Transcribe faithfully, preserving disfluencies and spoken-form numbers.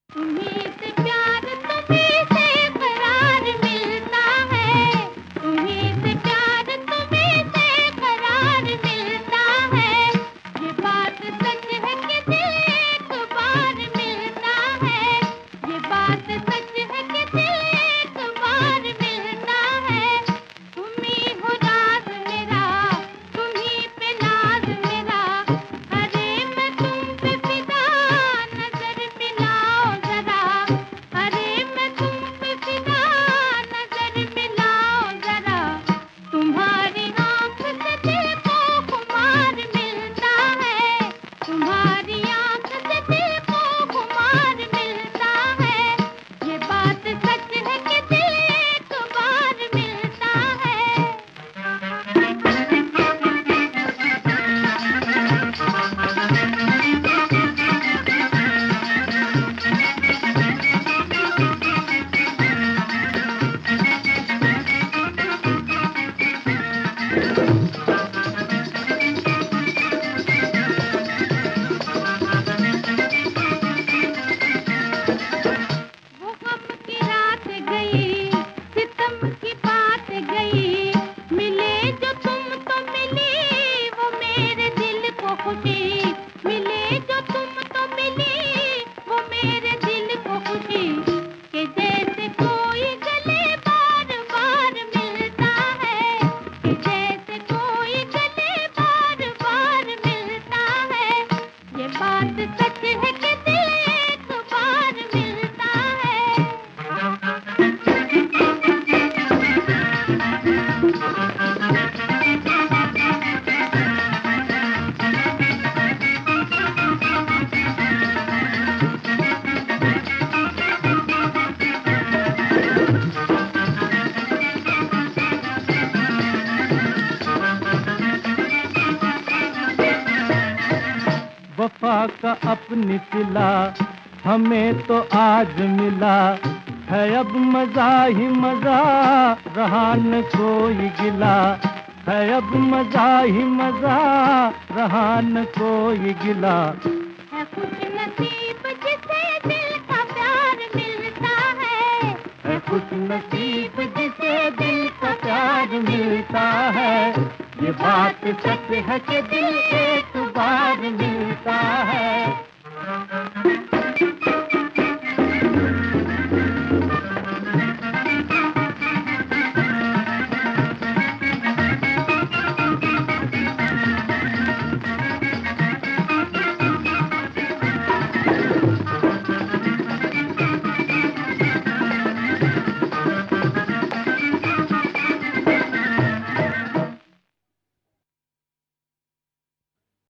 तुम्हीं से प्यार तुम्हीं से करार मिलता है, तुम्हीं से प्यार तुम्हीं से करार मिलता है। ये बात सच है कि दिल एक बार मिलता है, ये बात सच है कि दिल एक बार मिलता है। तुम्हीं हो राज मेरा, तुम्हीं पे नाज मेरा, अरे मैं तुम पे फिदा, नजर मिलाओ जरा, अरे मैं तुम पे फिदा, नजर मिलाओ जरा। तुम्हारी आँख से दिल को खुमार मिलता है, तुम्हारी आँख से दिल को खुमार मिलता है। ये बात सच है कि दिल एक बार मिलता है। वो गम की रात गई, सितम की बात गई, मिले जो तुम तो मिली वो मेरे दिल को खुशी, मिले जो तुम तो मिली वो मेरे दिल को खुशी। कि जैसे कोई गले बार बार मिलता है, कि जैसे कोई गले बार बार मिलता है। ये बात सच है कि दिल एक बार मिलता है। वफा का अपनी सिला हमें तो आज मिला है, अब मजा ही मजा रहा न कोई गिला है, अब मजा ही मजा रहा न कोई गिला। है खुश नसीब जिसे दिल का प्यार मिलता है, है खुश नसीब जिसे दिल का प्यार मिलता है। ये बात सच है कि दिल के